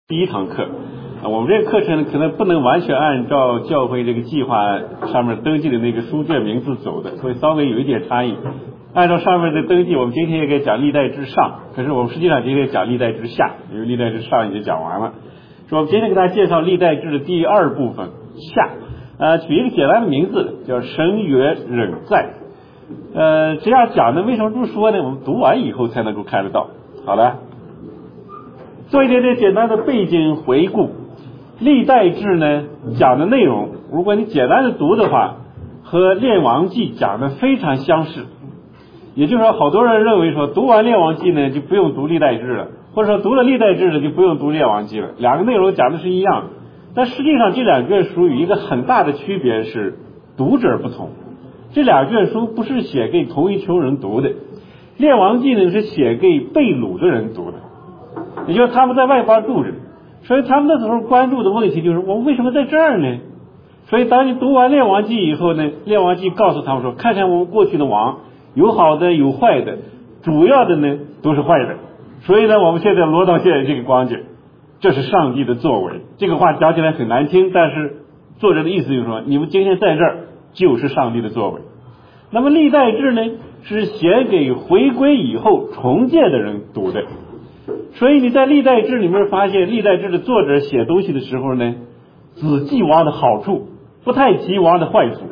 第一堂课，我们这个课程可能不能完全按照教会这个计划上面登记的那个书卷名字走的，所以稍微有一点差异。按照上面的登记，我们今天也给讲历代之上，可是我们实际上今天讲历代之下，因为历代之上已经讲完了。说我们今天给大家介绍历代志的第二部分下，取一个简单的名字叫神约忍在。这样讲呢，为什么这么说呢？我们读完以后才能够看得到。好了。做一点点简单的背景回顾，历代志呢讲的内容，如果你简单的读的话，和列王记讲的非常相似。也就是说，好多人认为说读完列王记呢就不用读历代志了，或者说读了历代志呢就不用读列王记了，两个内容讲的是一样，但实际上这两卷书有一个很大的区别是读者不同。这两卷书不是写给同一群人读的，列王记呢是写给被掳的人读的。也就是他们在外邦住着，所以他们那时候关注的问题就是我们为什么在这儿呢？所以当你读完列王记以后呢，列王记告诉他们说，看看我们过去的王，有好的有坏的，主要的呢都是坏的，所以呢我们现在落到现在这个光景，这是上帝的作为。这个话讲起来很难听，但是作者的意思就是说，你们今天在这儿就是上帝的作为。那么历代志呢是写给回归以后重建的人读的，所以你在历代志里面发现，历代志的作者写东西的时候呢，只记王的好处，不太提王的坏处。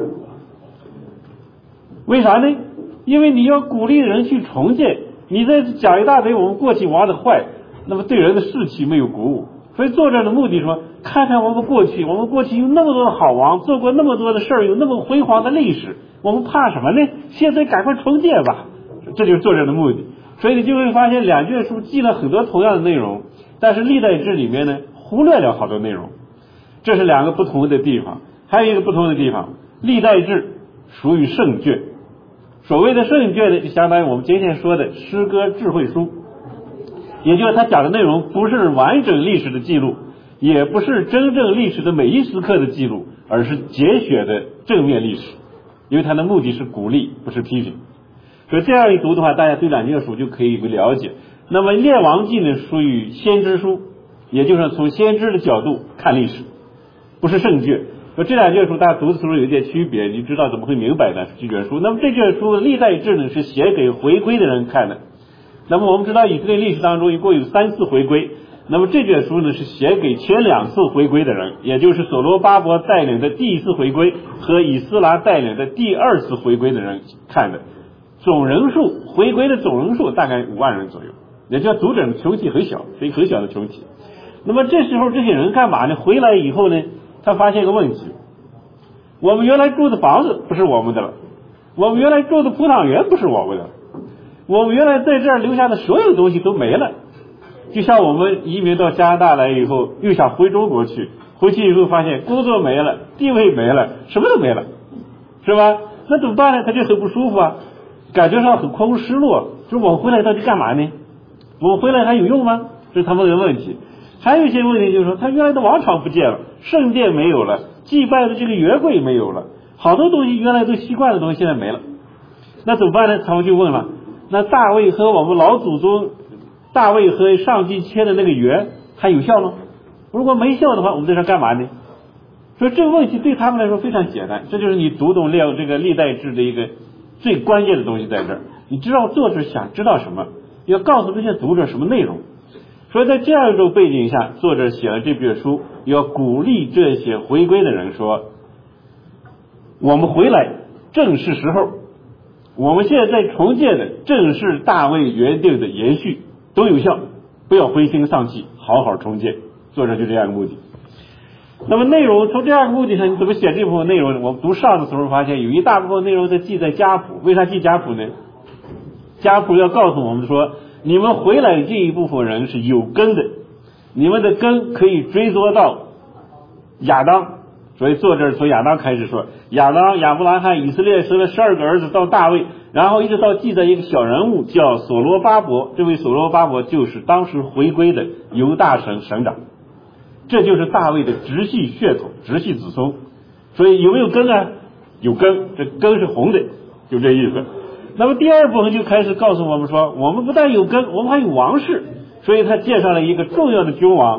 为啥呢？因为你要鼓励人去重建，你在讲一大堆我们过去王的坏，那么对人的士气没有鼓舞。所以作者的目的说，看看我们过去有那么多的好王，做过那么多的事儿，有那么辉煌的历史，我们怕什么呢？现在赶快重建吧，这就是作者的目的。所以你就会发现两卷书记了很多同样的内容，但是历代志里面呢忽略了好多内容，这是两个不同的地方。还有一个不同的地方，历代志属于圣卷，所谓的圣卷呢就相当于我们今天说的诗歌智慧书，也就是它讲的内容不是完整历史的记录，也不是真正历史的每一时刻的记录，而是节选的正面历史，因为它的目的是鼓励，不是批评。所以这样一读的话，大家对两卷书就可以有了解。那么列王记呢属于先知书，也就是从先知的角度看历史，不是圣卷。这两卷书大家读的时候有一点区别，你知道怎么会明白呢？这卷书，那么这卷书历代志呢是写给回归的人看的。那么我们知道以色列历史当中一共有3次回归，那么这卷书呢是写给前2次回归的人，也就是所罗巴伯带领的第1次回归和以斯拉带领的第2次回归的人看的。总人数回归的总人数大概5万人左右，也就是读者的群体很小，是一个很小的群体。那么这时候这些人干嘛呢？回来以后呢，他发现一个问题，我们原来住的房子不是我们的了，我们原来住的葡萄园不是我们的了，我们原来在这儿留下的所有东西都没了。就像我们移民到加拿大来以后，又想回中国去，回去以后发现工作没了，地位没了，什么都没了，是吧？那怎么办呢？他就很不舒服啊，感觉上很空失落，就是我回来到底干嘛呢？我回来还有用吗？这是他们的问题。还有一些问题就是说，他原来的王朝不见了，圣殿没有了，祭拜的这个约柜没有了，好多东西原来都习惯的东西现在没了，那怎么办呢？他们就问了，那大卫和我们老祖宗大卫和上帝签的那个约还有效吗？如果没效的话，我们在这干嘛呢？所以这个问题对他们来说非常简单，这就是你读懂这个历代志的一个最关键的东西在这儿，你知道作者想知道什么，要告诉这些读者什么内容。所以在这样一种背景下，作者写了这本书，要鼓励这些回归的人说，我们回来正是时候，我们现在重建的正是大卫原定的延续，都有效，不要灰心丧气，好好重建。作者就这样一个目的。那么内容从这样一个目的上，你怎么写这部分内容呢？我们读上的时候发现有一大部分内容在记在家谱。为啥记家谱呢？家谱要告诉我们说，你们回来这一部分人是有根的，你们的根可以追溯到亚当。所以作者从亚当开始说，亚当、亚伯拉罕、以色列生了12个儿子到大卫，然后一直到记载一个小人物叫所罗巴伯，这位所罗巴伯就是当时回归的犹大省省长，这就是大卫的直系血统、直系子孙。所以有没有根啊？有根，这根是红的，就这意思。那么第二部分就开始告诉我们说，我们不但有根，我们还有王室。所以他介绍了一个重要的君王，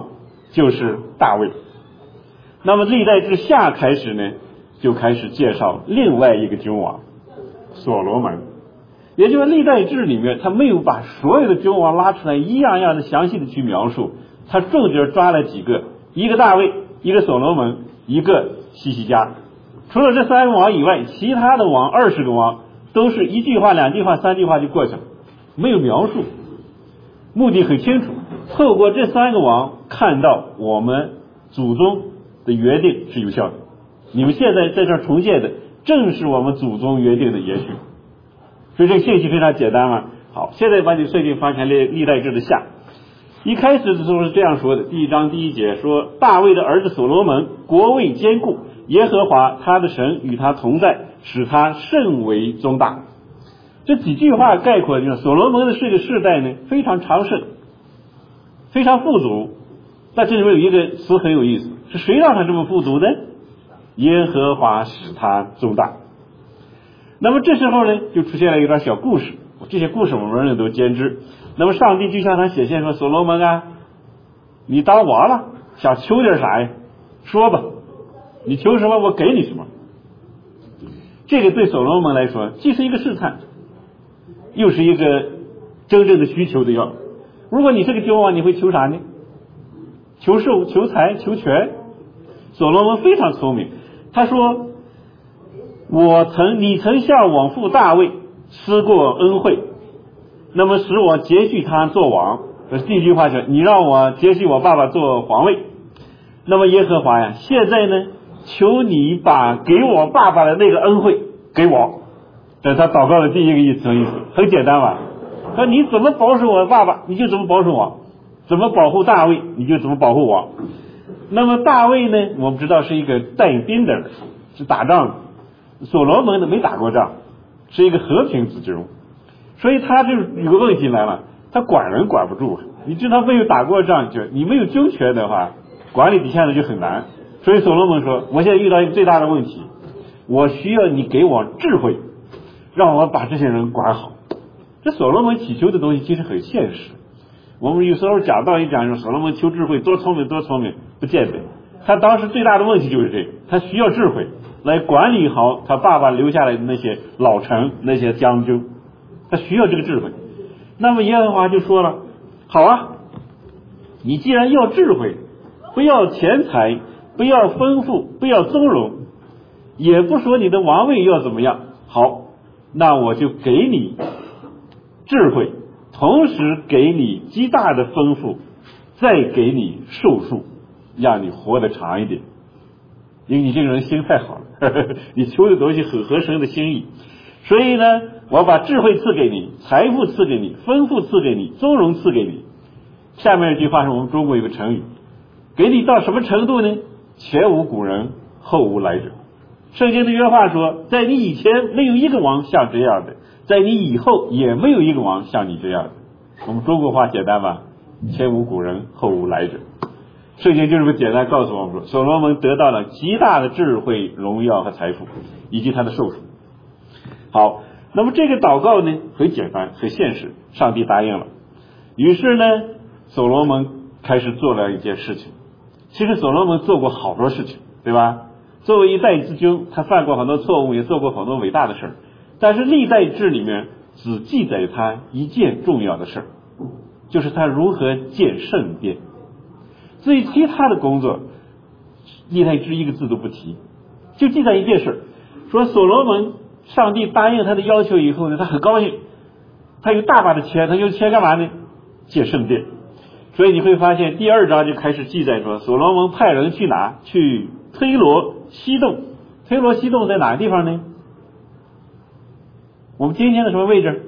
就是大卫。那么历代志下开始呢，就开始介绍另外一个君王所罗门。也就是历代志里面他没有把所有的君王拉出来一样样的详细的去描述，他重点抓了几个，一个大卫，一个所罗门，一个希西家。除了这3个王以外，其他的王20个王都是一句话2句话3句话就过去了，没有描述，目的很清楚，透过这3个王看到我们祖宗的约定是有效的，你们现在在这儿重建的正是我们祖宗约定的延续。所以这个信息非常简单嘛。好，现在把你圣经翻开历代志的下，一开始的时候是这样说的，第1章第1节说，大卫的儿子所罗门国位坚固，耶和华他的神与他同在，使他甚为宗大。这几句话概括就是所罗门的这个世代呢非常昌盛，非常富足。但这里面有一个词很有意思，是谁让他这么富足呢？耶和华使他宗大。那么这时候呢就出现了一段小故事，这些故事我们人人都兼知。那么上帝就向他显现说，所罗门啊，你当王了，想求点啥呀？说吧，你求什么我给你什么。这个对所罗门来说既是一个试探，又是一个真正的需求的要。如果你是个君王，你会求啥呢？求寿、求财、求权。所罗门非常聪明，他说你曾向我父大卫施过恩惠，那么使我接续他做王。第一句话是你让我接续我爸爸做皇位。那么耶和华呀，现在呢求你把给我爸爸的那个恩惠给我。这是他祷告的第一个意思，很简单吧。说你怎么保守我爸爸，你就怎么保守我；怎么保护大卫，你就怎么保护我。那么大卫呢，我们知道是一个带兵的人，是打仗的。所罗门呢没打过仗，是一个和平之君，所以他就有个问题来了，他管人管不住。你知道没有打过仗，就你没有军权的话，管理底下的就很难。所以所罗门说，我现在遇到一个最大的问题，我需要你给我智慧，让我把这些人管好。这所罗门祈求的东西其实很现实，我们有时候讲道一讲说所罗门求智慧多聪明多聪明，不见得。他当时最大的问题就是这个，他需要智慧来管理好他爸爸留下来的那些老臣那些将军，他需要这个智慧。那么耶和华就说了，好啊，你既然要智慧，不要钱财，不要丰富，不要尊荣，也不说你的王位要怎么样，好，那我就给你智慧，同时给你极大的丰富，再给你寿数，让你活得长一点。因为你这个人心太好了，你求的东西很合神的心意，所以呢我把智慧赐给你，财富赐给你，丰富赐给你，尊荣赐给你。下面一句话是我们中国有个成语，给你到什么程度呢？前无古人后无来者。圣经的原话说，在你以前没有一个王像这样的，在你以后也没有一个王像你这样的。我们中国话简单吧，前无古人后无来者。圣经就这么简单告诉我们说，所罗门得到了极大的智慧、荣耀和财富，以及他的寿数。好，那么这个祷告呢很简单很现实，上帝答应了。于是呢所罗门开始做了一件事情。其实所罗门做过好多事情，对吧？作为一代之君，他犯过很多错误，也做过很多伟大的事儿，但是历代志里面只记载他一件重要的事儿，就是他如何建圣殿。至于其他的工作，历代志一个字都不提，就记载一件事，说所罗门上帝答应他的要求以后呢，他很高兴，他有大把的钱，他用钱干嘛呢？建圣殿。所以你会发现第2章就开始记载说，所罗门派人去哪？去推罗西顿。推罗西顿在哪个地方呢？我们今天的什么位置？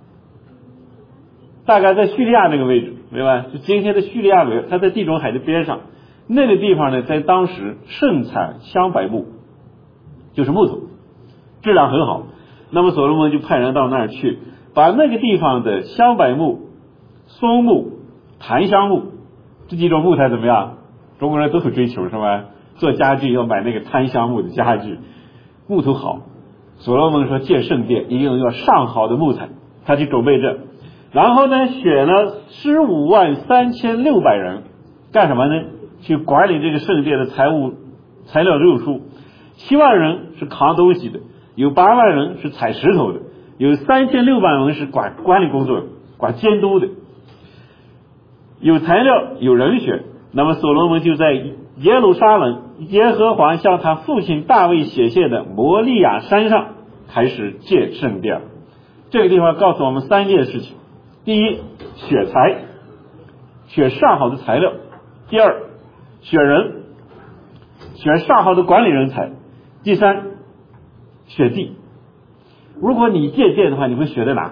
大概在叙利亚那个位置，对吧？就今天的叙利亚为，它在地中海的边上。那个地方呢，在当时盛产香柏木，就是木头，质量很好。那么所罗门就派人到那儿去，把那个地方的香柏木、松木、檀香木这几种木材怎么样？中国人都很追求，是吧？做家具要买那个檀香木的家具，木头好。所罗门说建圣殿一定要上好的木材，他就准备这。然后呢，选了153600人干什么呢？ 去管理这个圣殿的材料运输，7万人是扛东西的，有8万人是踩石头的，有3600人是管理工作、管监督的，有材料有人选。那么所罗门就在耶路撒冷耶和华向他父亲大卫显现的摩利亚山上开始建圣殿。这个地方告诉我们3件事情：第一，选材，选上好的材料；第二，选人，选上好的管理人才；第三，选地。如果你建殿的话，你会选在哪？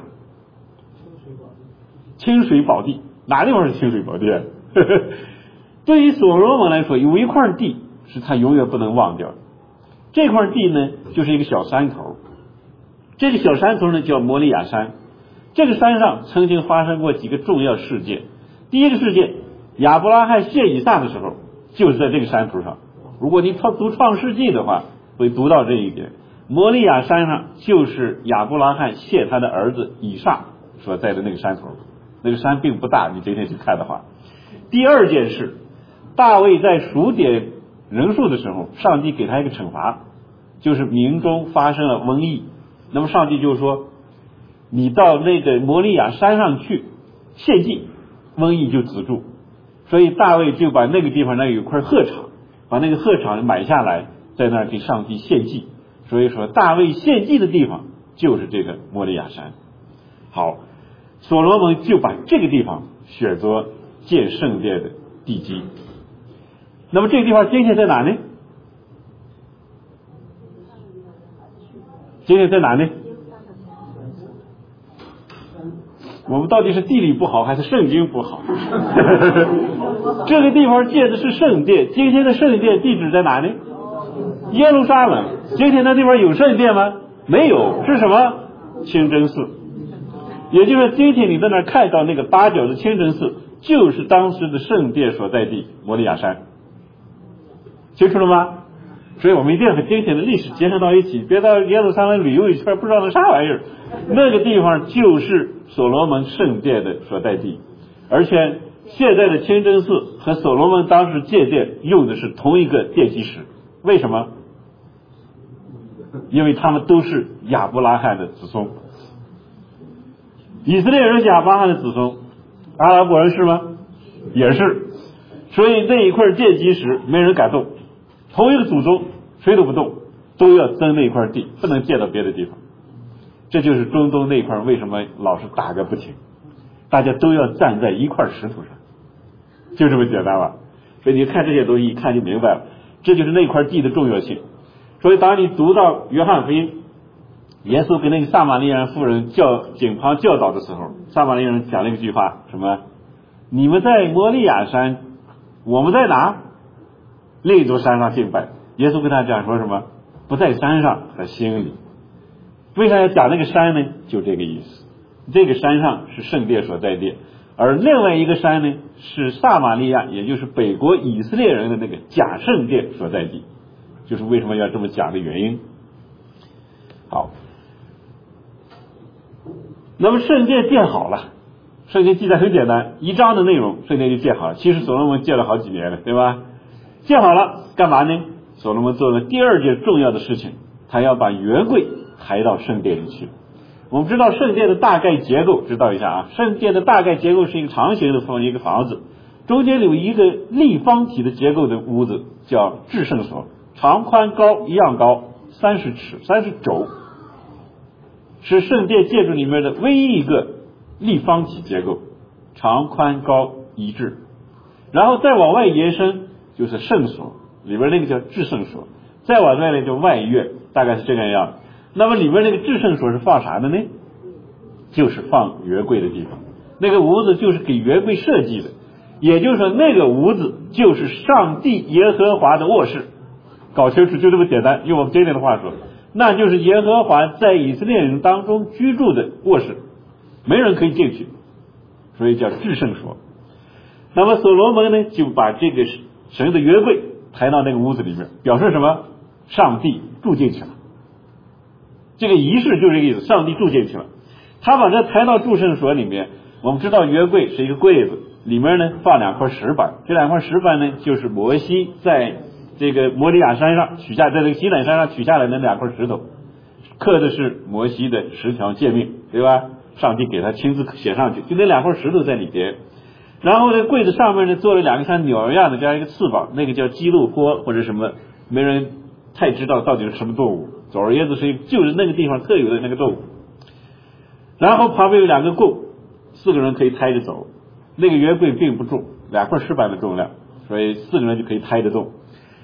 清水宝地。哪地方是清水宝地啊？对于所罗门来说，有一块地是他永远不能忘掉的。这块地呢，就是一个小山头。这个小山头呢，叫摩利亚山。这个山上曾经发生过几个重要事件。第一个事件，亚伯拉罕献以撒的时候，就是在这个山头上。如果你读创世纪的话，会读到这一点。摩利亚山上就是亚伯拉罕献他的儿子以撒所在的那个山头。那个山并不大，你今天去看的话。第二件事，大卫在数点人数的时候，上帝给他一个惩罚，就是民中发生了瘟疫。那么上帝就说，你到那个摩利亚山上去献祭，瘟疫就止住。所以大卫就把那个地方那有一块鹤场，把那个鹤场买下来，在那儿给上帝献祭。所以说大卫献祭的地方就是这个摩利亚山。好，所罗门就把这个地方选择建圣殿的地基。那么这个地方今天在哪呢？今天在哪呢？我们到底是地理不好还是圣经不好？这个地方建的是圣殿，今天的圣殿地址在哪呢？耶路撒冷。今天那地方有圣殿吗？没有，是什么？清真寺。也就是今天你在那儿看到那个8角的清真寺，就是当时的圣殿所在地摩利亚山。清楚了吗？所以我们一定要和今天的历史结合到一起，别到耶路撒冷旅游一圈不知道那啥玩意儿。那个地方就是所罗门圣殿的所在地，而且现在的清真寺和所罗门当时建殿用的是同一个奠基石。为什么？因为他们都是亚伯拉罕的子孙。以色列人是亚伯拉罕的子孙，阿拉伯人是吗？也是。所以那一块奠基石没人敢动，同一个祖宗谁都不动，都要争那块地，不能建到别的地方。这就是中东那块为什么老是打个不停，大家都要站在一块石头上，就这么简单吧。所以你看这些东西一看就明白了，这就是那块地的重要性。所以当你读到约翰福音，耶稣跟那个撒玛利亚妇人井旁教导的时候，撒玛利亚人讲了一句话，什么？你们在摩利亚山，我们在哪？另一座山上敬拜。耶稣跟他讲说什么？不在山上，在心里。为啥要讲那个山呢？就这个意思。这个山上是圣殿所在地，而另外一个山呢是撒玛利亚，也就是北国以色列人的那个假圣殿所在地，就是为什么要这么讲的原因。好，那么圣殿建好了，圣经记载很简单，1章的内容，圣殿就建好了。其实所罗门建了好几年了，对吧？建好了干嘛呢？所罗门做了第2件重要的事情，他要把约柜抬到圣殿里去。我们知道圣殿的大概结构，知道一下啊。圣殿的大概结构是一个长形的一个房子，中间有一个立方体的结构的屋子，叫至圣所，长宽高一样高，30尺30肘，是圣殿建筑里面的唯一一个立方体结构，长宽高一致。然后再往外延伸就是圣所，里边那个叫至圣所，再往外呢叫外院，大概是这个样子。那么里面那个至圣所是放啥的呢？就是放约柜的地方。那个屋子就是给约柜设计的，也就是说那个屋子就是上帝耶和华的卧室。搞清楚就这么简单，用我们今天的话说，那就是耶和华在以色列人当中居住的卧室，没人可以进去，所以叫至圣所。那么所罗门呢就把这个神的约柜抬到那个屋子里面，表示什么？上帝住进去了。这个仪式就是这个意思，上帝住进去了。他把这抬到至圣所里面，我们知道约柜是一个柜子， 里面呢放2块石板，这2块石板呢就是摩西在这个摩利亚山上取下，在这个西乃山上取下来的2块石头，刻的是摩西的10条诫命，对吧？上帝给他亲自写上去，就那2块石头在里边。然后呢，柜子上面呢做了2个像鸟一样的这样一个翅膀，那个叫基路波或者什么，没人太知道到底是什么动物。总而言之是就是那个地方特有的那个动物。然后旁边有2个棍，4个人可以抬着走。那个约柜并不重，2块石板的重量，所以4个人就可以抬得动。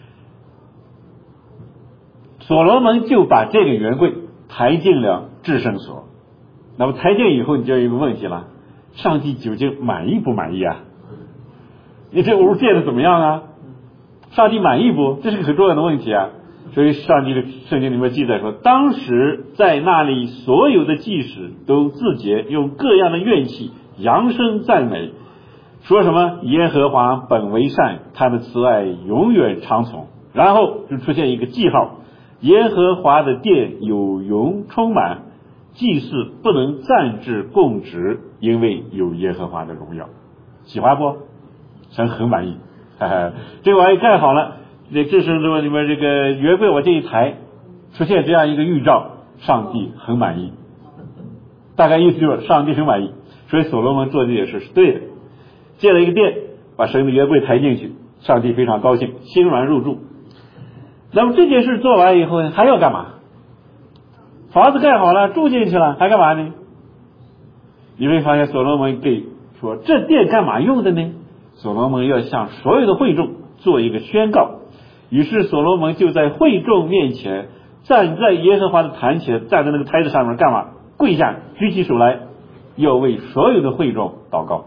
所罗门就把这个约柜抬进了至圣所。那么抬进以后，你就有一个问题了：上帝究竟满意不满意啊？你这屋建的怎么样啊？上帝满意不？这是个很重要的问题啊。所以上帝的圣经里面记载说，当时在那里所有的祭司都自洁，用各样的乐器扬声赞美，说什么耶和华本为善，他的慈爱永远长存。然后就出现一个记号，耶和华的殿有云充满，祭司不能暂置供职，因为有耶和华的荣耀。喜欢不？神很满意。这个玩意盖好了，这是里面这个约柜往这一抬，出现这样一个预兆，上帝很满意。大概意思就是上帝很满意，所以所罗门做这件事是对的。建了一个殿，把神的约柜抬进去，上帝非常高兴，心软入住。那么这件事做完以后还要干嘛？房子盖好了，住进去了，还干嘛呢？你会发现所罗门给说这殿干嘛用的呢？所罗门要向所有的会众做一个宣告。于是所罗门就在会众面前，站在耶和华的坛前，站在那个台子上面干嘛？跪下，举起手来，要为所有的会众祷告。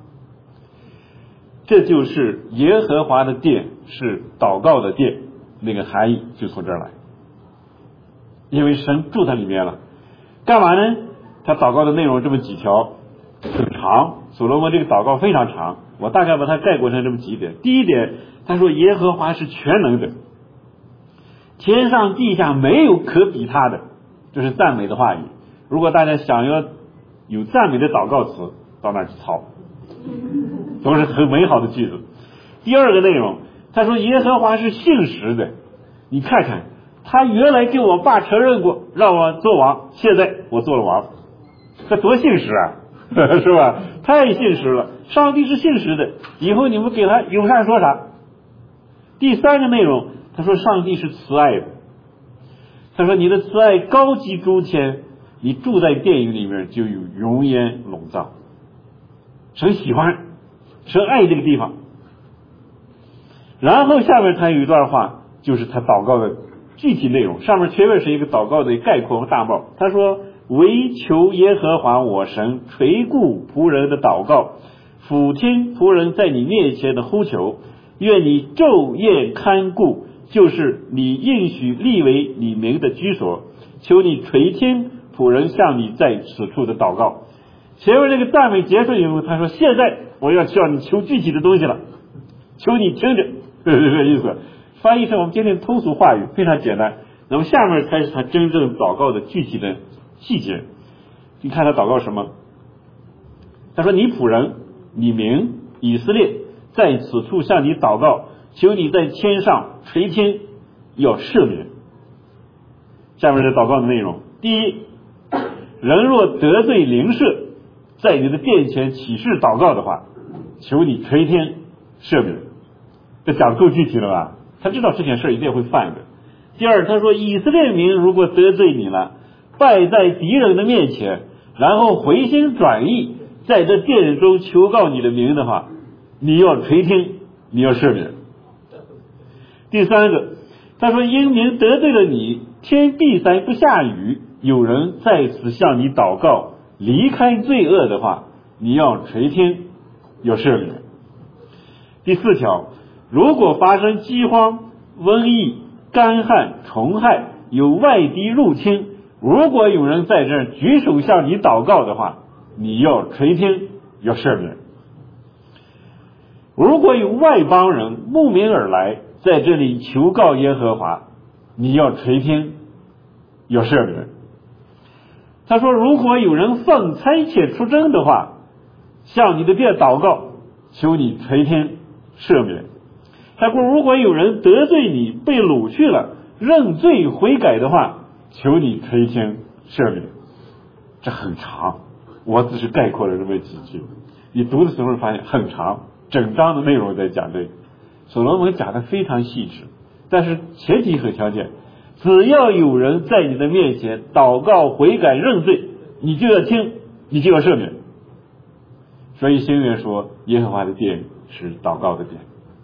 这就是耶和华的殿是祷告的殿，那个含义就从这儿来。因为神住在里面了，干嘛呢？他祷告的内容这么几条，很长。所罗门这个祷告非常长，我大概把它概括成这么几点。第一点，他说耶和华是全能的，天上地下没有可比他的，这是赞美的话语。如果大家想要有赞美的祷告词，到那儿去抄，都是很美好的句子。第二个内容，他说耶和华是信实的，你看看他原来跟我爸承认过让我做王，现在我做了王，这多信实啊是吧？太信实了，上帝是信实的，以后你们给他有啥说啥。第三个内容，他说上帝是慈爱的，他说你的慈爱高及诸天，你住在殿宇里面就有容颜笼罩。神喜欢，神爱这个地方。然后下面他有一段话，就是他祷告的具体内容，上面前面是一个祷告的概括和大帽。他说唯求耶和华我神垂顾仆人的祷告，俯听仆人在你面前的呼求，愿你昼夜看顾，就是你应许立为你名的居所，求你垂听仆人向你在此处的祷告。前面这个赞美结束以后，他说现在我要向你求具体的东西了，求你听着，这个意思。翻译成我们今天通俗话语，非常简单。那么下面才是他真正祷告的具体的细节。你看他祷告什么？他说你仆人你名以色列在此处向你祷告，求你在天上垂听，要赦免。下面的祷告的内容，第一，人若得罪邻舍，在你的殿前起誓祷告的话，求你垂听赦免。这讲得够具体了吧？他知道这件事一定会犯的。第二，他说以色列民如果得罪你了，败在敌人的面前，然后回心转意，在这殿中求告你的名的话，你要垂听，你要赦免。第三个，他说因民得罪了你，天闭塞不下雨，有人在此向你祷告，离开罪恶的话，你要垂听，要赦免。第四条，如果发生饥荒、瘟疫、干旱、虫害，有外敌入侵，如果有人在这儿举手向你祷告的话，你要垂听，要赦免。如果有外邦人慕名而来，在这里求告耶和华，你要垂听，要赦免。他说如果有人奉差遣出征的话，向你的殿祷告， 求你垂听赦免。他说如果有人得罪你，被掳去了，认罪悔改的话，求你垂听赦免。这很长，我只是概括了这么几句，你读的时候发现很长，整章的内容在讲这个。所罗门讲的非常细致，但是前提和条件，只要有人在你的面前祷告悔改认罪，你就要听，你就要赦免。所以新约说耶和华的殿是祷告的殿，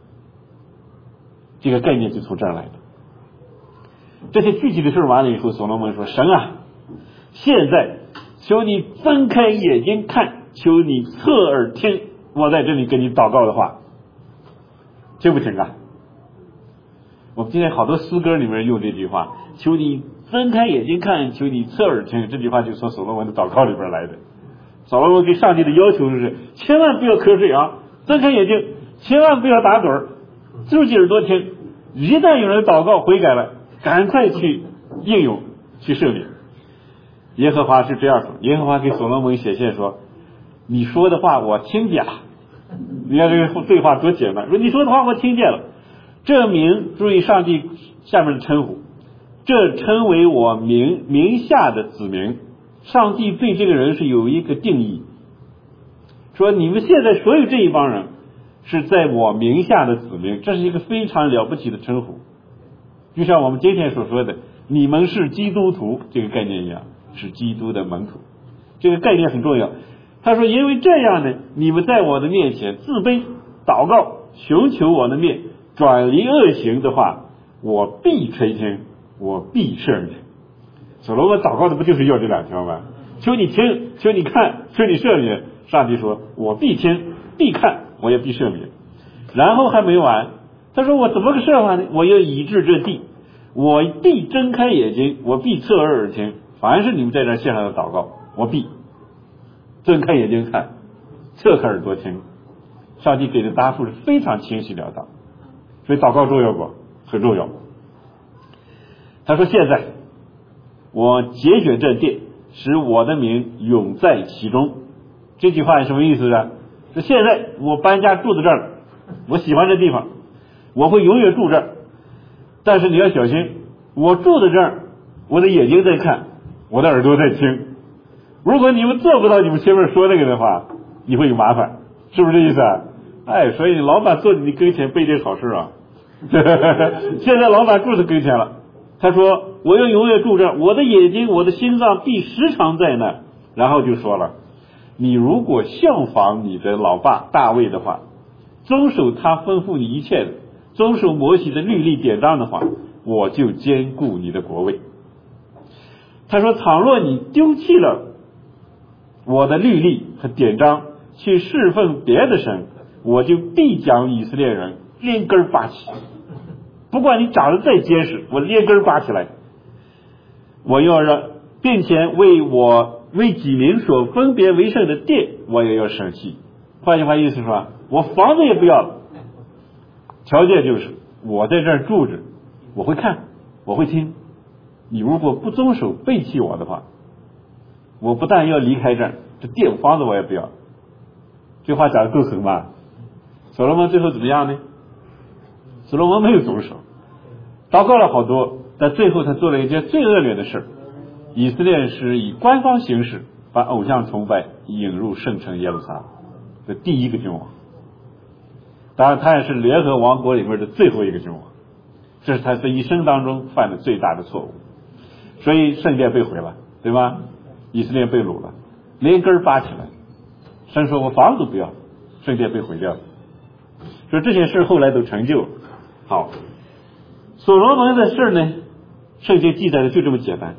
这个概念就从这儿来的。这些具体的事完了以后，所罗门说，神啊，现在求你睁开眼睛看，求你侧耳听，我在这里跟你祷告的话。听不听啊？我们今天好多诗歌里面用这句话，求你睁开眼睛看，求你侧耳听，这句话就从所罗门的祷告里边来的。所罗门给上帝的要求是，千万不要瞌睡啊，睁开眼睛，千万不要打盹，竖起耳朵听，一旦有人祷告悔改了，赶快去应用，去赦免。耶和华是这样说，耶和华给所罗门写信说，你说的话我听见了。你看这个对话多简单，说你说的话我听见了，这名，注意上帝下面的称呼，这称为我名下的子民。上帝对这个人是有一个定义，说你们现在所有这一帮人是在我名下的子民，这是一个非常了不起的称呼，就像我们今天所说的你们是基督徒这个概念一样，是基督的门徒，这个概念很重要。他说因为这样呢，你们在我的面前自卑祷告寻求我的面，转离恶行的话，我必垂听，我必赦免。所罗门祷告的不就是要这两条吗？求你听，求你看，求你赦免。上帝说我必听必看，我也必赦免。然后还没完，他说我怎么个赦法呢？我要医治这地，我必睁开眼睛，我必侧耳而听，凡是你们在这线上的祷告，我必睁开眼睛看，侧开耳朵听。上帝给的答复是非常清晰了当，所以祷告重要不？很重要。他说现在我节选这殿，使我的名永在其中。这句话是什么意思呢？说现在我搬家住在这儿了，我喜欢这地方，我会永远住这儿。但是你要小心，我住在这儿，我的眼睛在看，我的耳朵在听。如果你们做不到你们前面说那个的话，你会有麻烦，是不是这意思啊？哎，所以老板坐在你跟前不一定好事啊。现在老板住在跟前了，他说我要永远住这儿，我的眼睛我的心脏必时常在那。然后就说了，你如果效仿你的老爸大卫的话，遵守他吩咐你一切的，遵守摩西的律例典章的话，我就坚固你的国位。他说倘若你丢弃了我的律例和典章，去侍奉别的神，我就必将以色列人连根拔起。不管你长得再结实，我连根拔起来。我要让，并且为己民所分别为圣的殿，我也要舍弃。换句话意思是吧，我房子也不要了，条件就是我在这儿住着，我会看，我会听。你如果不遵守背弃我的话，我不但要离开这儿，这殿房子我也不要。这话讲的够狠吧？所罗门最后怎么样呢？所罗门没有遵守，祷告了好多，但最后他做了一件最恶劣的事。以色列是以官方形式把偶像崇拜引入圣城耶路撒冷，这第一个君王。当然他也是联合王国里面的最后一个君王，这是他这一生当中犯的最大的错误。所以圣殿被毁了，对吧？以色列被掳了，连根拔起来。神说我房子不要，圣殿被毁掉了。所以这些事后来都成就了。好，所罗门的事呢，圣经记载的就这么简单。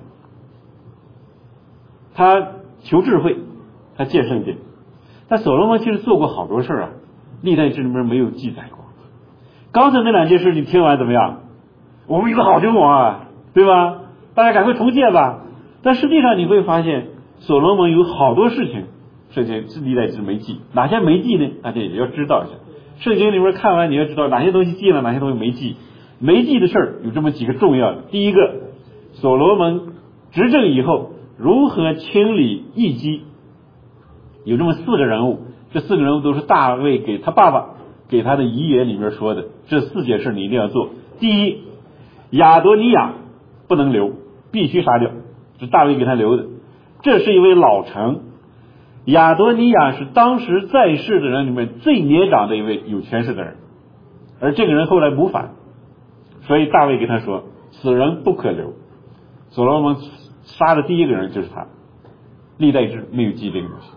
他求智慧，他建圣殿。但所罗门其实做过好多事啊，历代志里面没有记载过。刚才那两件事你听完怎么样？我们有个好君王啊，对吧？大家赶快重建吧。但实际上你会发现，所罗门有好多事情圣经历代志没记。哪些没记呢？大家也要知道一下。圣经里面看完你要知道哪些东西记了，哪些东西没记。没记的事儿有这么几个重要的。第一个，所罗门执政以后如何清理异己，有这么4个人物， 这4个人物都是大卫给他爸爸给他的遗言里面说的，这4件事你一定要做。第一，亚多尼亚不能留，必须杀掉，是大卫给他留的。这是一位老臣，亚多尼亚是当时在世的人里面最年长的一位有权势的人，而这个人后来谋反，所以大卫给他说此人不可留。所罗门杀的第一个人就是他，历代志没有记这个东西。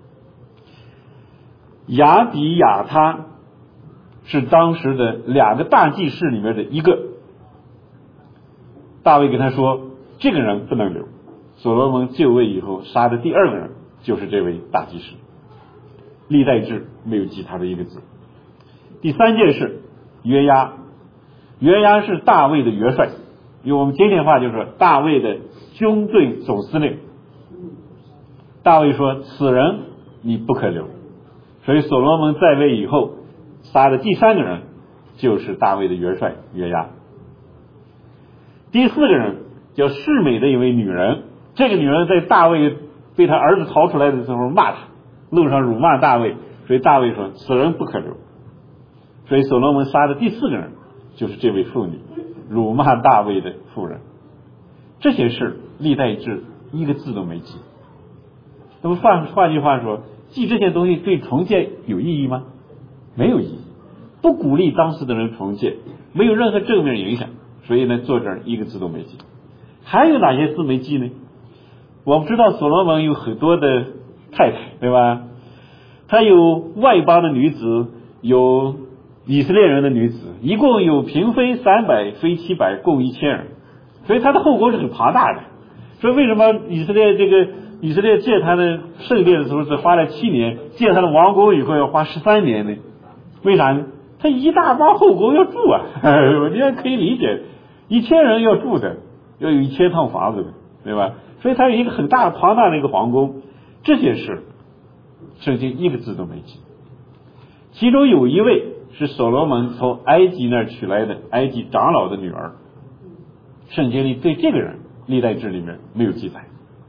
亚比亚他是当时的2个大祭司里面的一个，大卫跟他说这个人不能留。所罗门就位以后杀的第2个人就是这位大祭司，历代志没有记他的一个字。第3件事，约押，约押是大卫的元帅，用我们今天话就是说大卫的军队总司令。大卫说此人你不可留，所以所罗门在位以后杀的第3个人就是大卫的元帅约押。第4个人叫示美的一位女人，这个女人在大卫被他儿子逃出来的时候骂他，路上辱骂大卫，所以大卫说此人不可留。所以所罗门杀的第4个人就是这位妇女，辱骂大卫的妇人。这些事历代志一个字都没记。那么换句话说，记这些东西对重建有意义吗？没有意义，不鼓励当时的人重建，没有任何正面影响，所以呢作者一个字都没记。还有哪些字没记呢？我们知道所罗门有很多的太太，对吧？他有外邦的女子，有以色列人的女子，一共有嫔妃300，妃700，共1000人，所以他的后宫是很庞大的。所以为什么以色列建他的圣殿的时候只花了7年，建他的王宫以后要花13年呢？为啥呢？他一大帮后宫要住啊，我觉得可以理解，1000人要住的，要有1000套房子的，对吧？所以他有一个很大庞大的一个皇宫。这些事圣经一个字都没记。其中有一位是所罗门从埃及那儿取来的埃及长老的女儿，圣经里对这个人历代志里面没有记载。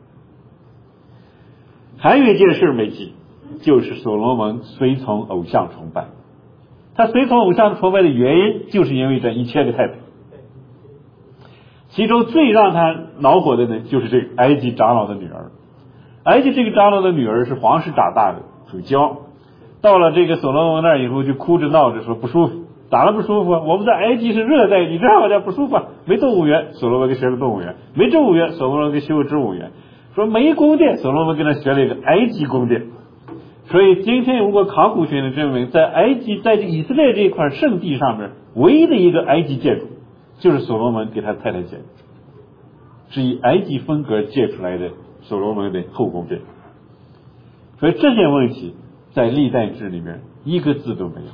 还有一件事没记，就是所罗门随从偶像崇拜。他随从偶像崇拜的原因就是因为这1000个太太，其中最让他恼火的呢就是这个埃及长老的女儿。埃及这个长老的女儿是皇室长大的，很骄，到了这个所罗门那儿以后就哭着闹着说不舒服。咋了不舒服啊？我们在埃及是热带，你这让我家不舒服啊？没动物园，所罗门给学个动物园；没动物园，所罗门给修个植物园。说没宫殿，所罗门给他学了一个埃及宫殿。所以今天如果考古学的证明，在埃及，在以色列这一块圣地上面，唯一的一个埃及建筑就是所罗门给他太太建的，是以埃及风格建出来的所罗门的后宫殿。所以这些问题在历代志里面一个字都没有。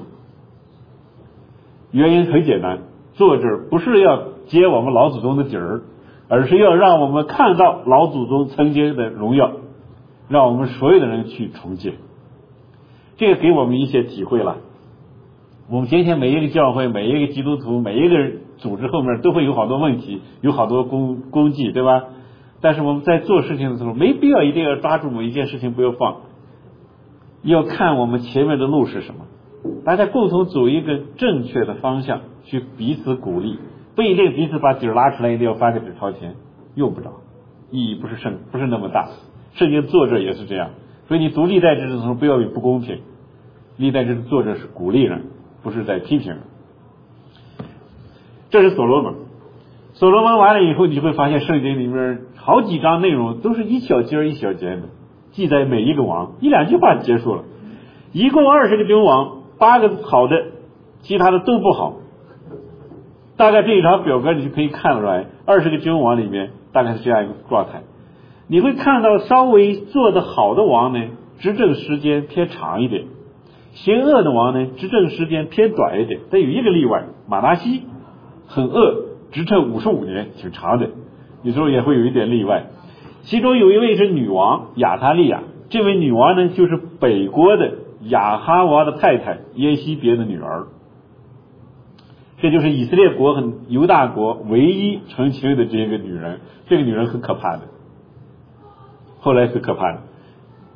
原因很简单，作者不是要揭我们老祖宗的底儿，而是要让我们看到老祖宗曾经的荣耀，让我们所有的人去重建。这个给我们一些体会了。我们今天每一个教会，每一个基督徒，每一个组织后面都会有好多问题，有好多功绩，对吧？但是我们在做事情的时候，没必要一定要抓住某一件事情不要放，要看我们前面的路是什么，大家共同走一个正确的方向，去彼此鼓励，不一定彼此把底儿拉出来一定要发个纸朝前，用不着，意义不是那么大。圣经作者也是这样，所以你读历代志的时候不要有不公平，历代志的作者是鼓励人，不是在批评人。这是所罗门。所罗门完了以后，你会发现圣经里面好几章内容都是一小节一小节的，记载每一个王，一两句话结束了。一共20个君王，8个好的，其他的都不好。大概这一张表格你就可以看出来，20个君王里面大概是这样一个状态。你会看到稍微做得好的王呢，执政时间偏长一点；行恶的王呢，执政时间偏短一点。但有一个例外，马拿西很恶，执政55年，挺长的，有时候也会有一点例外。其中有一位是女王亚他利亚，这位女王呢就是北国的亚哈王的太太耶西别的女儿，这就是以色列国和犹大国唯一成亲的这个女人。这个女人很可怕的，后来很可怕的，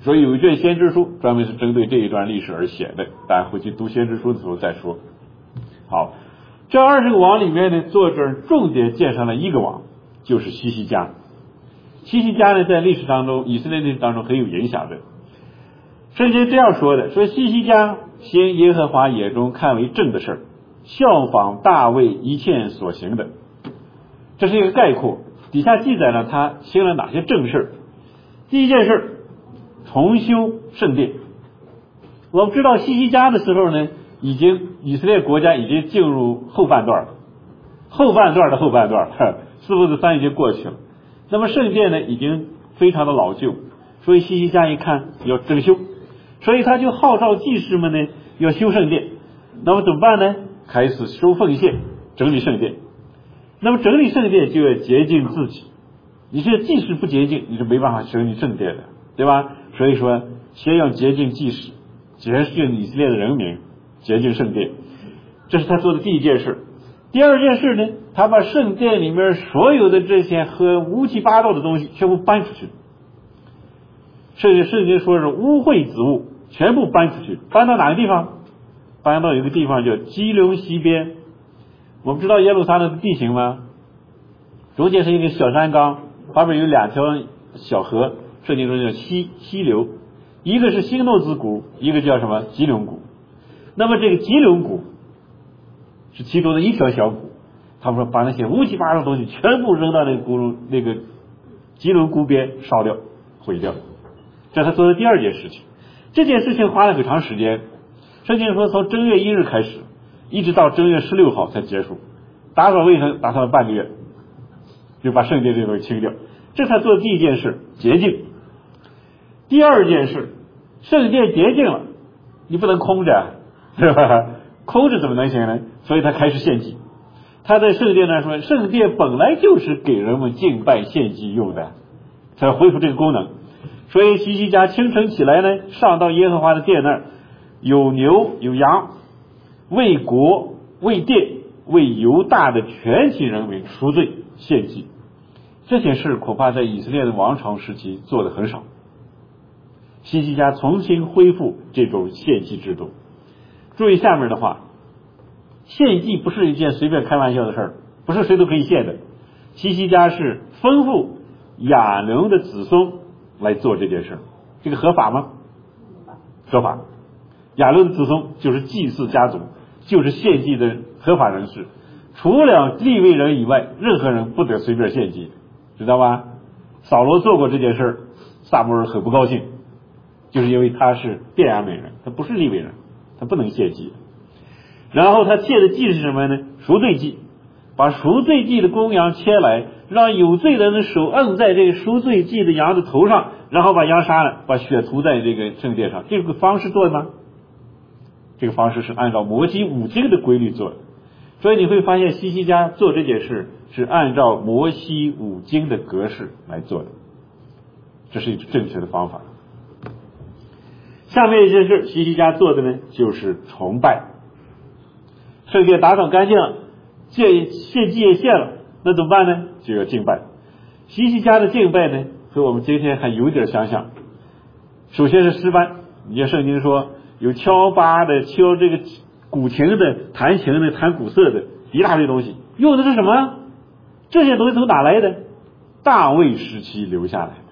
所以有一卷先知书专门是针对这一段历史而写的，大家回去读先知书的时候再说。好，这20个王里面呢，作者重点介绍了一个王，就是西西家。西西家呢，在历史当中，以色列历史当中很有影响的。圣经这样说的，说西西家行耶和华眼中看为正的事，效仿大卫一切所行的。这是一个概括，底下记载了他行了哪些正事。第一件事，重修圣殿。我们知道西西家的时候呢，以色列国家已经进入后半段了，后半段的后半段，四分之三已经过去了。那么圣殿呢，已经非常的老旧，所以西西家一看要整修，所以他就号召祭司们呢要修圣殿。那么怎么办呢？开始收奉献，整理圣殿。那么整理圣殿就要洁净自己，你这祭司不洁净，你是没办法整理圣殿的，对吧？所以说，先要洁净祭司，洁净以色列的人民，洁净圣殿，这是他做的第一件事。第二件事呢，他把圣殿里面所有的这些和乌七八糟的东西全部搬出去，甚至圣经说是污秽之物全部搬出去，搬到哪个地方？搬到有个地方叫基隆西边。我们知道耶路撒冷的地形吗？中间是一个小山冈，旁边有2条小河，圣经中叫溪流，一个是新诺之谷，一个叫什么基隆谷。那么这个基隆谷是其中的一条小谷，他们说把那些乌七八糟的东西全部扔到那个基隆谷边烧掉毁掉，这是他做的第二件事情。这件事情花了很长时间，圣经说从正月1日开始，一直到正月16号才结束，打扫卫生打扫了半个月，就把圣殿这东西清掉。这是他做的第一件事，洁净。第二件事，圣殿洁净了，你不能空着，是吧？空着怎么能行呢？所以他开始献祭。他在圣殿那说，圣殿本来就是给人们敬拜献祭用的，才恢复这个功能。所以西西家清晨起来呢，上到耶和华的殿那儿，有牛有羊，为国为殿为犹大的全体人民赎罪献祭。这些事恐怕在以色列的王朝时期做的很少。西西家重新恢复这种献祭制度。注意下面的话，献祭不是一件随便开玩笑的事儿，不是谁都可以献的。西西家是吩咐亚伦的子孙来做这件事，这个合法吗？合法。亚伦的子孙就是祭祀家族，就是献祭的合法人士，除了利未人以外，任何人不得随便献祭，知道吧？扫罗做过这件事，撒母耳很不高兴，就是因为他是便雅悯人，他不是利未人，他不能献祭。然后他献的祭是什么呢？赎罪祭，把赎罪祭的公羊切来，让有罪人的手摁在这个赎罪祭的羊的头上，然后把羊杀了，把血涂在这个圣殿上。这个方式做的吗？这个方式是按照摩西五经的规律做的。所以你会发现西西家做这件事是按照摩西五经的格式来做的，这是一个正确的方法。下面一件事西西家做的呢，就是崇拜。圣殿打扫干净了，献祭也献了，那怎么办呢？就要敬拜。西西家的敬拜呢，和我们今天还有点相像。首先是诗班，你看圣经说有敲巴的、敲这个古琴的、弹琴的、弹鼓瑟的，一大堆东西，用的是什么？这些东西从哪来的？大卫时期留下来的。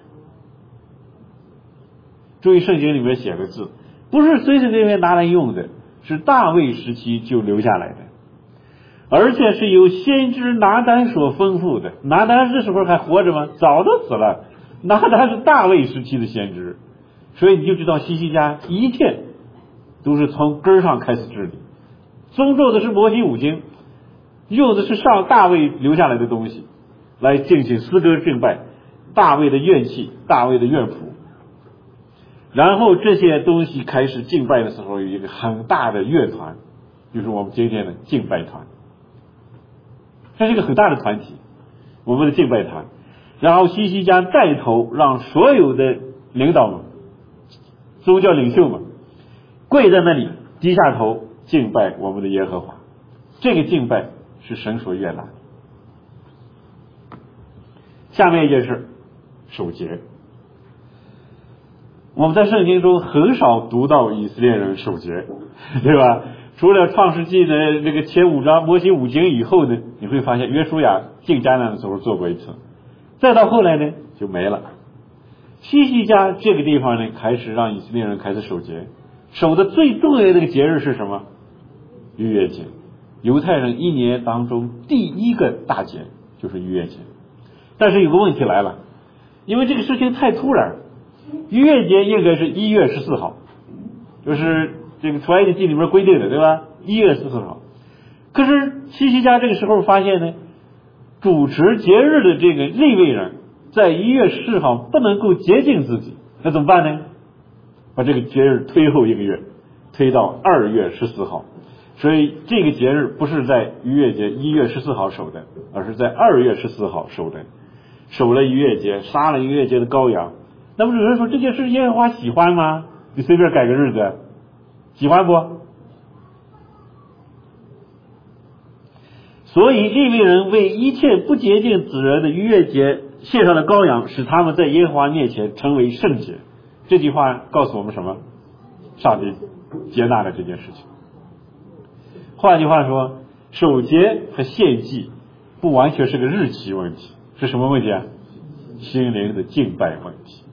注意圣经里面写的字，不是随随便便拿来用的，是大卫时期就留下来的，而且是由先知拿单所吩咐的。拿单这时候还活着吗？早都死了。拿单是大卫时期的先知，所以你就知道西西家一切都是从根上开始治理，尊重的是摩西五经，用的是上大卫留下来的东西来进行诗歌敬拜，大卫的乐器，大卫的乐谱。然后这些东西开始敬拜的时候，有一个很大的乐团，就是我们今天的敬拜团，这是一个很大的团体，我们的敬拜团。然后西西家带头让所有的领导们、宗教领袖们跪在那里低下头敬拜我们的耶和华。这个敬拜是神所悦纳的。下面一件事，守节。 我们在圣经中很少读到以色列人守节，对吧？除了创世纪的那个前5章摩西五经以后呢，你会发现约书亚进迦南的时候做过一次，再到后来呢就没了。西西家这个地方呢，开始让以色列人开始守节，守的最重要的一个节日是什么？逾越节。犹太人一年当中第一个大节就是逾越节。但是有个问题来了，因为这个事情太突然，逾越节应该是1月14号，就是这个出埃及记里面规定的，对吧？1月14号。可是西西家这个时候发现呢，主持节日的这个利未人在1月14号不能够洁净自己，那怎么办呢？把这个节日推后1个月，推到2月14号。所以这个节日不是在逾越节1月14号守的，而是在2月14号守的。守了逾越节，杀了逾越节的羔羊。那么有人说这件事耶和华喜欢吗？你随便改个日子，喜欢不？所以利未人为一切不洁净子人的逾越节献上了羔羊，使他们在耶和华面前成为圣洁。这句话告诉我们什么？上帝接纳了这件事情。换句话说，守节和献祭不完全是个日期问题，是什么问题啊？心灵的敬拜问题。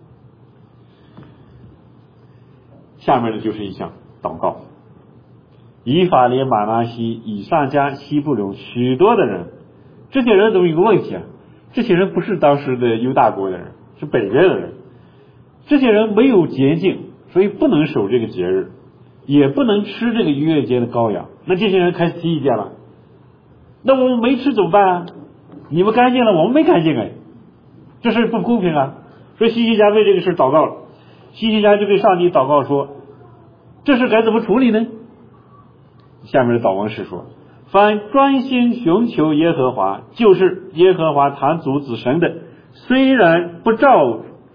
下面呢就是一项祷告。以法莲、玛拿西、以萨迦、西布伦许多的人，这些人都有一个问题啊，这些人不是当时的犹大国的人，是北边的人。这些人没有洁净，所以不能守这个节日，也不能吃这个逾越节的羔羊。那这些人开始提意见了，那我们没吃怎么办啊？你们干净了，我们没干净哎，这事不公平啊！所以西西家为这个事祷告了，西西家就对上帝祷告说，这事该怎么处理呢？下面的祷文是说，凡专心寻求耶和华，就是耶和华坛族子神的，虽然不照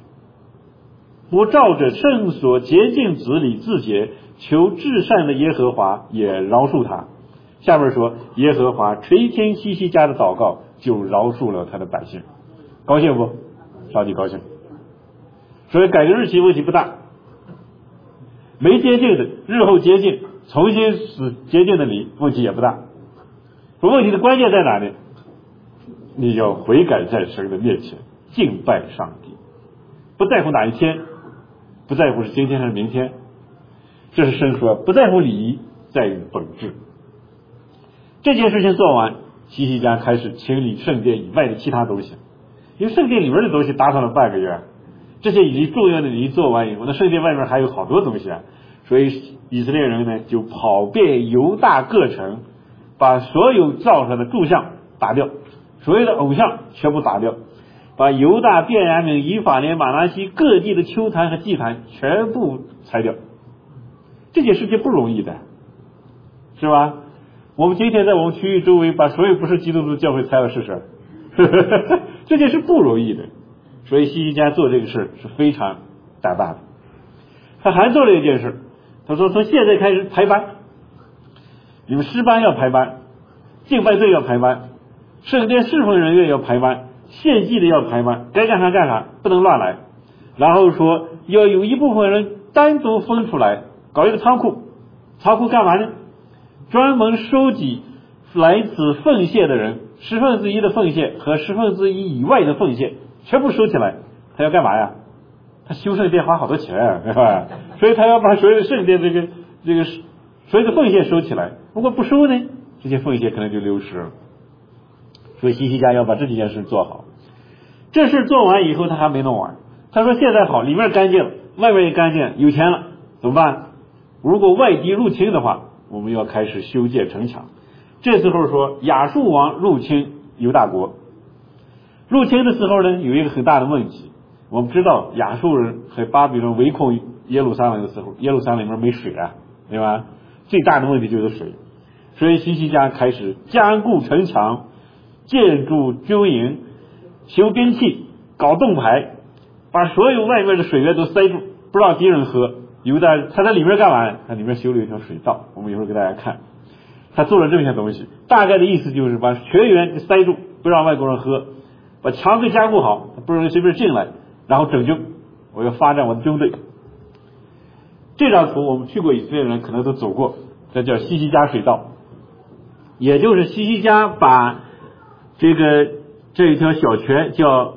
着圣所洁净子里自洁，求至善的耶和华也饶恕他。下面说，耶和华垂听西西家的祷告，就饶恕了他的百姓。高兴不？上帝高兴。所以改革日期问题不大，没洁净的日后洁净，重新使洁净的礼问题也不大。问题的关键在哪里？你要悔改在神的面前，敬拜上帝，不在乎哪一天，不在乎是今天还是明天。这是神说，不在乎礼仪，在于本质。这件事情做完，西西家开始清理圣殿以外的其他东西，因为圣殿里面的东西打扫了半个月，这些以重要的礼仪做完以后，那圣殿外面还有好多东西啊。所以以色列人呢就跑遍犹大各城，把所有造上的柱像打掉，所有的偶像全部打掉，把犹大、便雅悯、以法莲、玛拿西各地的丘坛和祭坛全部拆掉。这件事情不容易的，是吧？我们今天在我们区域周围把所有不是基督徒教会拆了试试，这件事不容易的。所以西西家做这个事是非常胆大的。他还做了一件事，他说从现在开始排班，你们诗班要排班，敬拜队要排班，圣殿侍奉人员要排班，献祭的要排班，该干啥干啥，不能乱来。然后说要有一部分人单独分出来搞一个仓库，仓库干嘛呢？专门收集来自奉献的人1/10的奉献和1/10以外的奉献全部收起来。他要干嘛呀？他修圣殿花好多钱，对吧？所以他要把所有的圣殿这个所有的奉献收起来。如果不收呢，这些奉献可能就流失了。所以西西家要把这几件事做好。这事做完以后，他还没弄完。他说现在好，里面干净了，外面也干净，有钱了，怎么办？如果外敌入侵的话，我们要开始修建城墙。这时候说亚述王入侵犹大国，入侵的时候呢，有一个很大的问题。我们知道亚述人和巴比伦围攻耶路撒冷的时候，耶路撒冷里面没水啊，对吧？最大的问题就是水。所以西西家开始坚固城墙，建筑军营，修兵器，搞盾牌，把所有外面的水源都塞住，不让敌人喝。犹大他在里面干嘛？他里面修了一条水道，我们一会儿给大家看。他做了这么些东西，大概的意思就是把泉源给塞住，不让外国人喝，把墙给加固好，不让人随便进来，然后拯救我要发展我的军队。这张图我们去过以色列人可能都走过，这叫西西家水道，也就是西西家把这一条小泉叫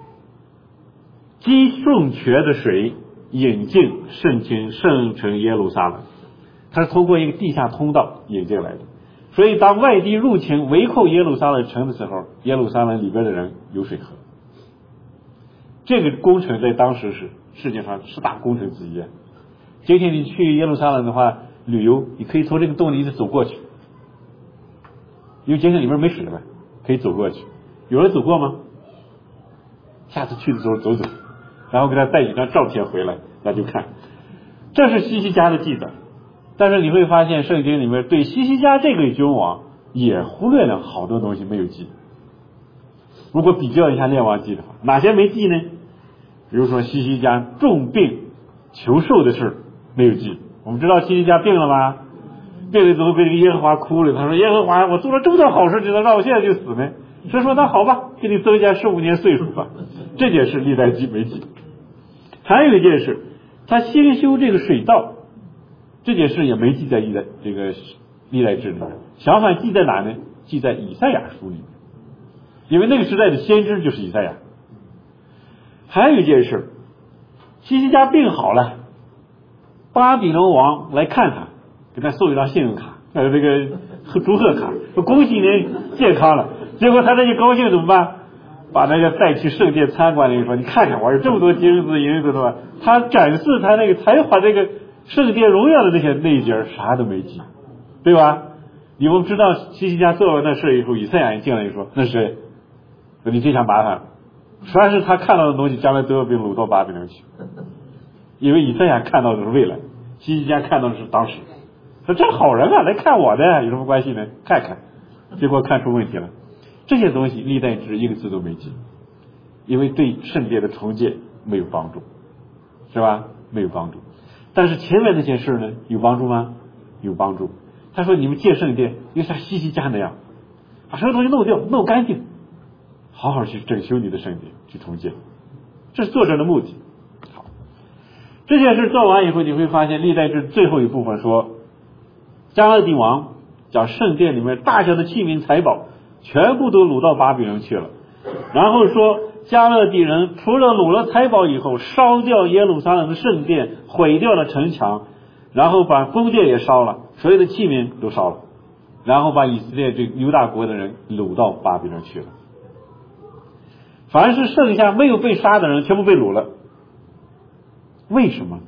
基顺泉的水引进圣城耶路撒冷，它是通过一个地下通道引进来的。所以当外敌入侵围扣耶路撒冷城的时候，耶路撒冷里边的人有水喝。这个工程在当时是世界上10大工程之一。今天你去耶路撒冷的话旅游，你可以从这个洞里一直走过去，因为今天里面没水了，可以走过去。有人走过吗？下次去的时候走走，然后给他带几张照片回来，那就看。这是西西家的记载，但是你会发现圣经里面对西西家这个君王也忽略了好多东西没有记。如果比较一下列王记的话，哪些没记呢？比如说西西家重病求寿的事没有记。我们知道西西家病了吗？病了怎么被这个耶和华哭了？他说耶和华，我做了这么多好事，怎么让我现在就死呢？神说那好吧，给你增加15年岁数吧。这件事历代记没记。还有一件事，他兴修这个水道，这件事也没记在历代志里面，相反记在哪呢？记在以赛亚书里面，因为那个时代的先知就是以赛亚。还有一件事，西西家病好了，巴比伦王来看他，给他送一张信用卡，这个祝贺卡，说恭喜您健康了。结果他这一高兴怎么办？把那个带去圣殿参观的人说，你看看我有这么多金子银子的吧，他展示他那个才华，这个圣殿荣耀的那些内节啥都没记，对吧？你们知道西西家做完那事以后，以赛亚进来说那是谁？说你这下麻烦了，凡是他看到的东西将来都要被掳到巴比伦去，因为以赛亚看到的是未来，西西家看到的是当时。说这好人啊，来看我的有什么关系呢？看看，结果看出问题了。这些东西历代志一个字都没记，因为对圣殿的重建没有帮助，是吧？没有帮助。但是前面那件事呢，有帮助吗？有帮助。他说你们建圣殿就像西西家那样，把所有东西弄掉弄干净，好好去整修你的圣殿，去重建，这是作者的目的。好，这件事做完以后，你会发现历代志最后一部分说，加勒底王将圣殿里面大小的器皿财宝全部都掳到巴比伦去了，然后说加勒底人除了掳了财宝以后，烧掉耶路撒冷的圣殿，毁掉了城墙，然后把宫殿也烧了，所有的器皿都烧了，然后把以色列这犹大国的人掳到巴比伦去了。凡是剩下没有被杀的人全部被掳了。为什么？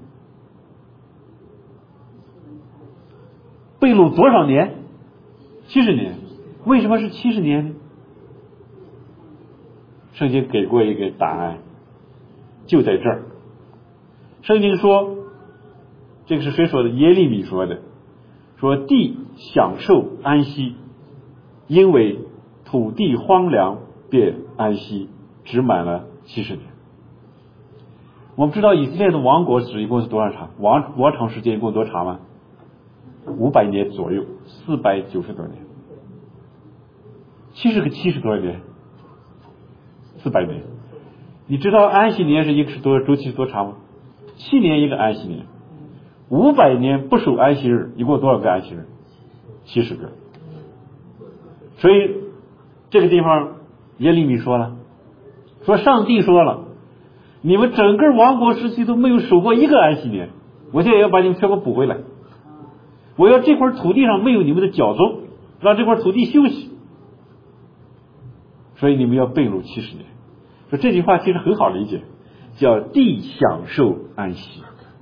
被掳多少年？70年。为什么是70年呢？圣经给过一个答案，就在这儿。圣经说，这个是谁说的？耶利米说的，说地享受安息，因为土地荒凉便安息，只满了70年。我们知道以色列的王国史一共是多少长？王朝时间一共多长吗？500年左右，490多年。70多年，400年。你知道安息年是一个是多周期多长吗？7年一个安息年。500年不守安息日，一共多少个安息日？70个。所以这个地方耶利米说了，说上帝说了，你们整个王国时期都没有守过一个安息年，我现在要把你们全部补回来。我要这块土地上没有你们的脚踪，让这块土地休息。所以你们要被掳70年。说这句话其实很好理解，叫地享受安息，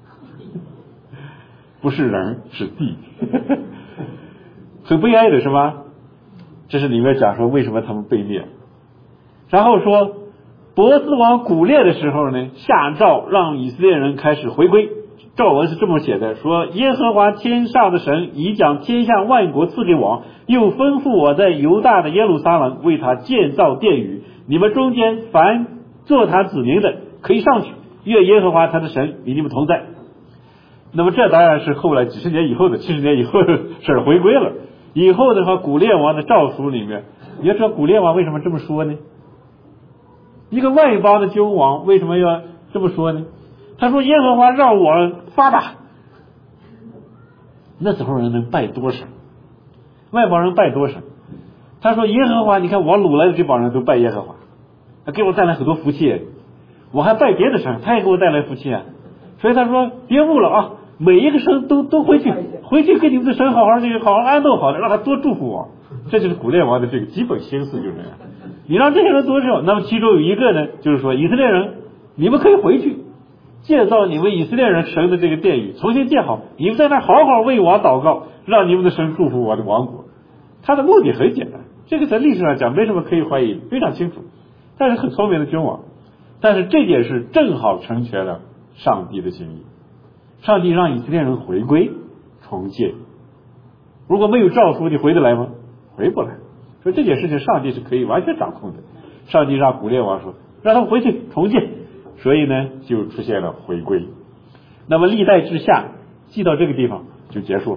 不是人是地，很悲哀的是吧？这是里面讲说为什么他们被灭。然后说波斯王古列的时候呢，下诏让以色列人开始回归。诏文是这么写的，说耶和华天上的神已将天下万国赐给我，又吩咐我在犹大的耶路撒冷为他建造殿宇，你们中间凡做他子民的可以上去，愿耶和华他的神与你们同在。那么这当然是后来几十年以后的70年以后的事回归了。以后的话古列王的诏书里面，你要知道古列王为什么这么说呢？一个外邦的君王为什么要这么说呢？ 他说耶和华让我发达。那时候人能拜多神，外邦人拜多神。他说耶和华，你看我掳来的这帮人都拜耶和华，他给我带来很多福气，我还拜别的神，他也给我带来福气啊。所以他说别悟了啊，每一个神都回去给你们的神好好安顿好的，让他多祝福我。这就是古列王的这个基本心思，就是这样。你让这些人多受，那么其中有一个呢，就是说以色列人，你们可以回去建造你们以色列人神的这个殿宇，重新建好，你们在那好好为我祷告，让你们的神祝福我的王国。他的目的很简单，这个在历史上讲没什么可以怀疑，非常清楚。但是很聪明的君王，但是这件事正好成全了上帝的心意，上帝让以色列人回归重建。如果没有诏书，你回得来吗？回不来。所以这件事情上帝是可以完全掌控的。上帝让古列王说让他们回去重建，所以呢就出现了回归。那么历代志下记到这个地方就结束了。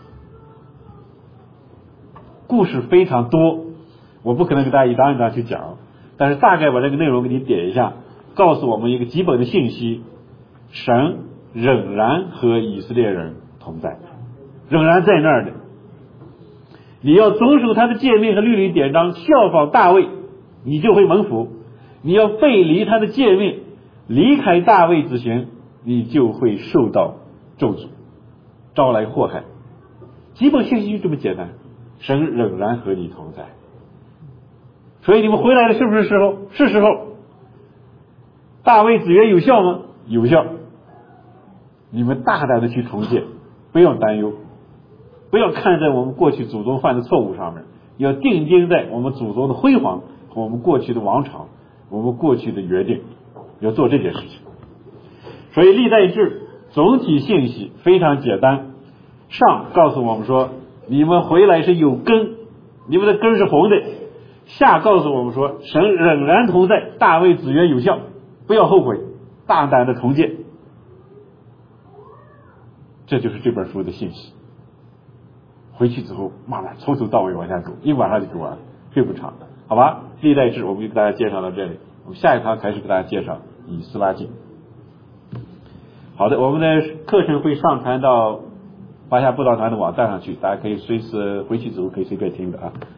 故事非常多，我不可能给大家一章一章去讲，但是大概把这个内容给你点一下，告诉我们一个基本的信息：神仍然和以色列人同在，仍然在那儿的。你要遵守他的诫命和律例典章，效仿大卫，你就会蒙福；你要背离他的诫命，离开大卫之行，你就会受到咒诅，招来祸害。基本信息就这么简单，神仍然和你同在。所以你们回来的是不是时候？是时候。大卫子约有效吗？有效。你们大胆的去重建，不要担忧，不要看在我们过去祖宗犯的错误上面，要定睛在我们祖宗的辉煌和我们过去的王朝，我们过去的约定，要做这件事情。所以历代志总体信息非常简单，上告诉我们说你们回来是有根，你们的根是红的；下告诉我们说神仍然同在，大卫子约有效，不要后悔，大胆的重建。这就是这本书的信息。回去之后慢慢从头到尾往下读，一晚上就读完，并不长，好吧？历代志我们就给大家介绍到这里，我们下一堂开始给大家介绍以斯拉记。好的，我们的课程会上传到华夏布道团的网站上去，大家可以随时回去之后可以随便听的啊。